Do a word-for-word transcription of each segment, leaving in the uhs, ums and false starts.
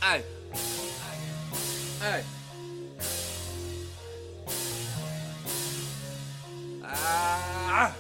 Hey. Hey. Ah.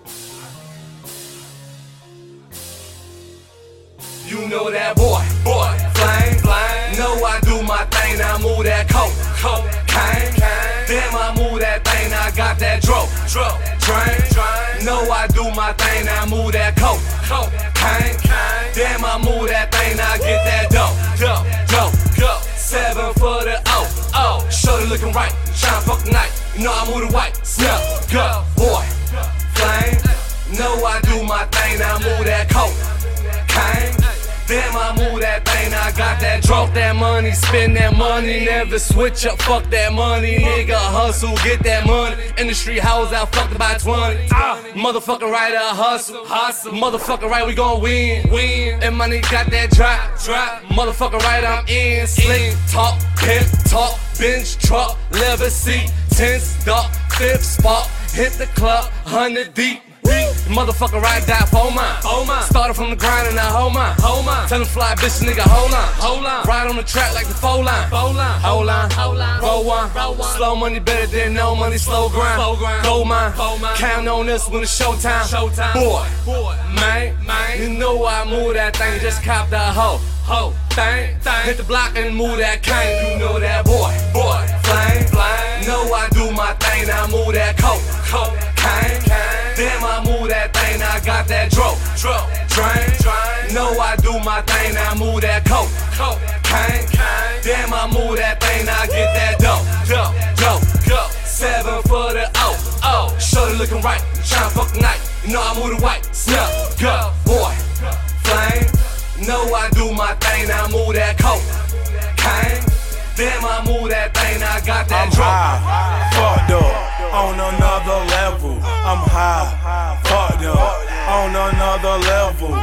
You know that boy, boy, flame, flame. Know I do my thing, now move that coke, coke, cane. Damn, I move that thing, now I got that dro, dro, train. Know I do my thing, now move that coke, coke, cane. Damn, I move that thing, now I get that dope, dope, dope, go. Seven for the O, oh, shorty looking right, tryna fuck the night. You know I move the white, snap, go, boy, flame. Know I do my thing, now move that coke, cane. Damn, I move that thing, now I got that drop that money, spend that money, never switch up, fuck that money, nigga hustle, get that money, industry house out, fucked by twenty, ah, motherfucker right, I hustle, hustle, motherfucker right, we gon' win, win, and money got that drop, drop, motherfucker right, I'm in, slick, talk, pimp, talk, bench, truck, leather seat, ten stop, fifth spot, hit the club, hundred deep. Motherfucker right die for mine. Oh my. Started from the grind and I hold mine. Hold mine. Tell them fly bitch nigga hold on. Hold on. Ride on the track like the four line. Four line. Hold on. Hold on. Roll one. Roll one. Slow money better than no money. Slow grind. Slow grind. Gold mine. Gold mine. Count on us when it's showtime. Showtime. Boy. Boy. Man. Man. You know I move that thing. Just cop that hoe. Ho. Thing. Thing. Hit the block and move that cane. You know that boy. Boy. Flame. Flame. Know I do my thing. Now move that coke. Coke. Cane. Damn, I move that thing, now I got that dro, dro, train. Know I do my thing, now I move that coke, coke, cane. Damn, I move that thing, now I get that dope, dope, dope, go. Seven for the O, oh, shorty looking right, tryna fuck the night. You know I move the white, snap, go, boy, flame. Know I do my thing, now I move that coke, cane. Damn, I move that thing, now I got that dro. Fucked up. On another level, I'm high, fucked up, on another level.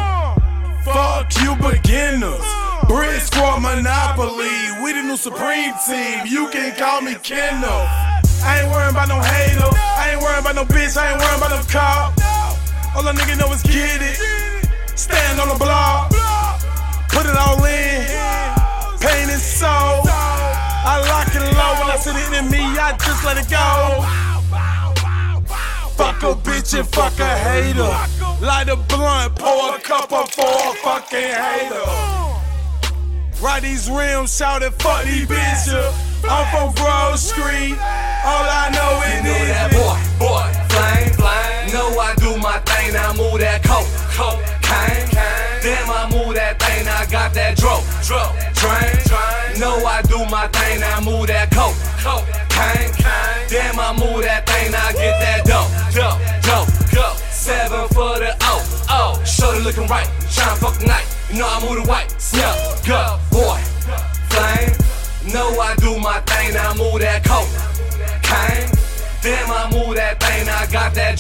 Fuck you beginners, Brick Squad Monopoly, we the new Supreme Team, you can call me Kendall. I ain't worried about no hater, I ain't worried about no bitch, I ain't worried about no cop. All a nigga know is get it, stand on the block, put it all in, pain and soul. I lock it low when I sit it in me, I just let it go. Fuck a bitch and fuck a hater. Light a blunt, pour a cup up for a fucking hater. Ride these rims, shout it, fuck these bitches. I'm from Grove Street, all I know is you know this. That boy, boy, flame, flame. Know I do my thing, now I move that coke, coke, cane. Damn, I move that thing, now I got that dro, dro, train. Know I do my thing, now I move that coke, coke, cane. Damn, I move that thing, now I get that dope, dope, dope, go. Seven for the O, oh, shorty looking right, tryna fuck the night. You know I move the white, snap, go, boy, flame. Know I do my thing, now I move that coke, cane. Damn, I move that thing, now I got that